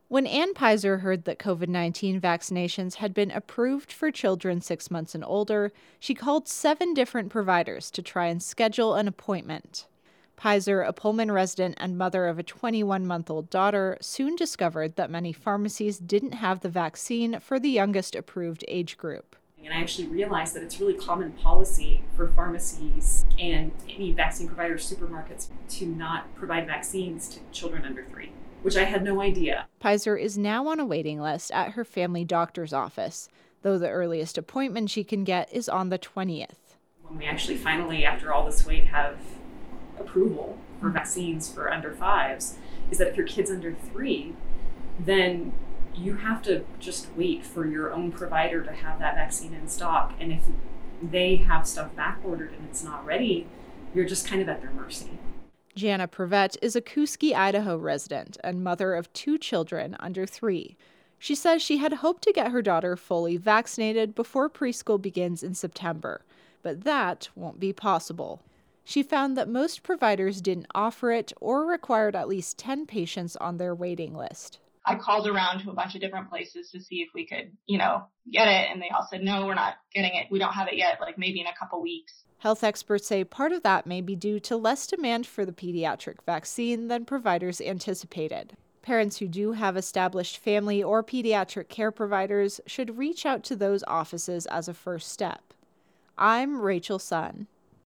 When Ann Pizer heard that COVID-19 vaccinations had been approved for children 6 months and older, she called 7 different providers to try and schedule an appointment. Pizer, a Pullman resident and mother of a 21-month-old daughter, soon discovered that many pharmacies didn't have the vaccine for the youngest approved age group. And I actually realized that it's really common policy for pharmacies and any vaccine providers, supermarkets, to not provide vaccines to children under 3, which I had no idea. Pizer is now on a waiting list at her family doctor's office, though the earliest appointment she can get is on the 20th. When we actually finally, after all this wait, have approval for vaccines for under 5s, is that if your kid's under 3, then you have to just wait for your own provider to have that vaccine in stock. And if they have stuff back ordered and it's not ready, you're just kind of at their mercy. Jana Prevette is a Koosky, Idaho resident and mother of 2 children under 3. She says she had hoped to get her daughter fully vaccinated before preschool begins in September, but that won't be possible. She found that most providers didn't offer it or required at least 10 patients on their waiting list. I called around to a bunch of different places to see if we could, get it. And they all said, no, we're not getting it. We don't have it yet, maybe in a couple weeks. Health experts say part of that may be due to less demand for the pediatric vaccine than providers anticipated. Parents who do have established family or pediatric care providers should reach out to those offices as a first step. I'm Rachel Sun.